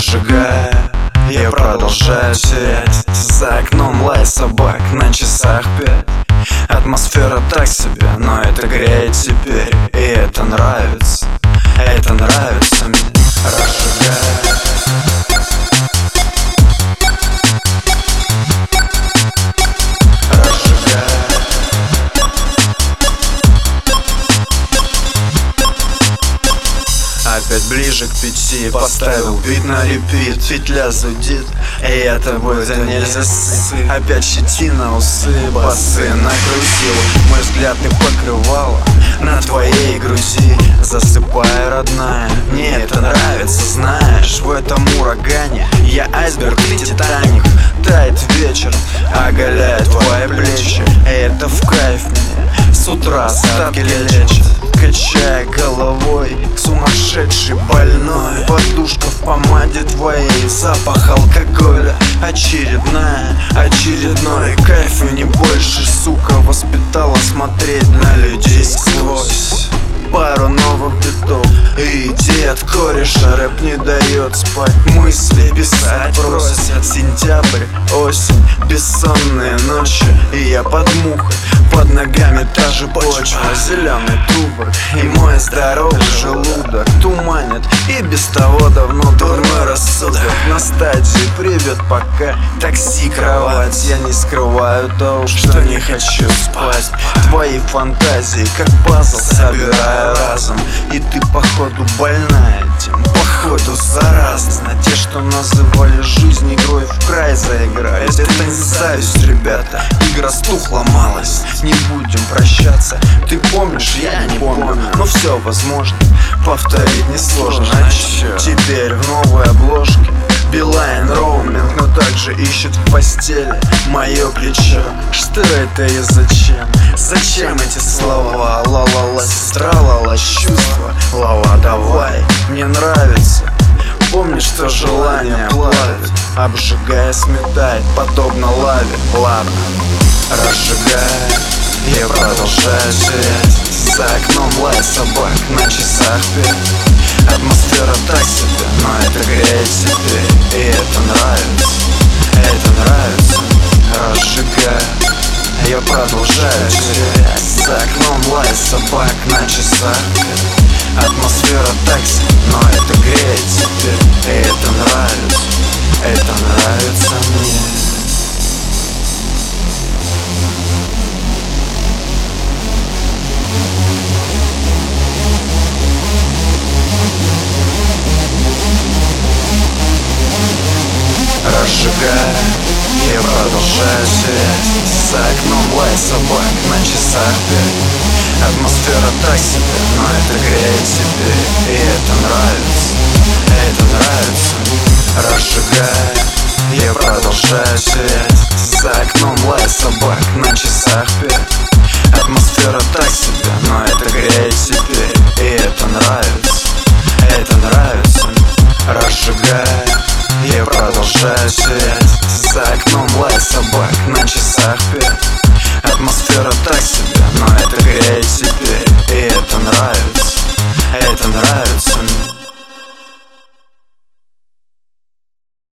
Разжигая, я продолжаю сиять. За окном лай собак, на часах 5. Атмосфера так себе, но это греет теперь. И это нравится мне. Разжигая. Опять ближе к 5, поставил бит на репит. Петля зудит, и я тобой да нельзя сы. Опять щетина, усы, басы накрутил. Мой взгляд ты покрывала на твоей груди. Засыпай, родная, мне это нравится. Знаешь, в этом урагане я айсберг, ты Титаник. Тает вечер, оголяет твои плечи. И это в кайф мне, с утра остатки лечит. Качая головой, сумасшедший больной. Подушка в помаде твоей, запах алкоголя. Очередной кайф и не больше. Сука воспитала смотреть на людей сквозь пару новых битов и идей от кореша. Рэп не дает спать, мысли писать просят. Сентябрь, осень, бессонные ночи. И я под мухой, под ногами та же почва. Зеленый тубок и мой здоровый желудок туманит и без того давно дурной рассудок. На стадии привет, пока такси, кровать. Я не скрываю того, что не хочу спать. Твои фантазии, как пазл, собираю разом. И ты походу больная этим, походу заразна. Те, что называли жизнь игрой, в край заиграют. Это не зависть, ребята, игра стухла, малость. Не будем прощаться, ты помнишь, я не помню. Но все возможно, повторить несложно. А чё? Теперь в новой обложке Билайн роуминг, но также ищет в постели мое плечо. Что это и зачем? Зачем эти слова? Ла-ла-ла, сестра, ла-ла, чувства. Ла-ла, давай, мне нравится. Помни, что желание плавит, обжигая, сметает, подобно лаве. Ладно, разжигая, я продолжаю сиять. За окном лай собак, на часах 5. Атмосфера так себе, но это греет теперь. И это нравится. Разжигая, я продолжаю сиять. За окном лай собак, на часах 5. Атмосфера так себе, но это греет теперь. И это нравится мне. Разжигая, я продолжаю сиять. За окном лай собак, на часах 5. Атмосфера так себе, но это греет теперь. И это нравится. Разжигая, я продолжаю сиять. За окном лай собак, на часах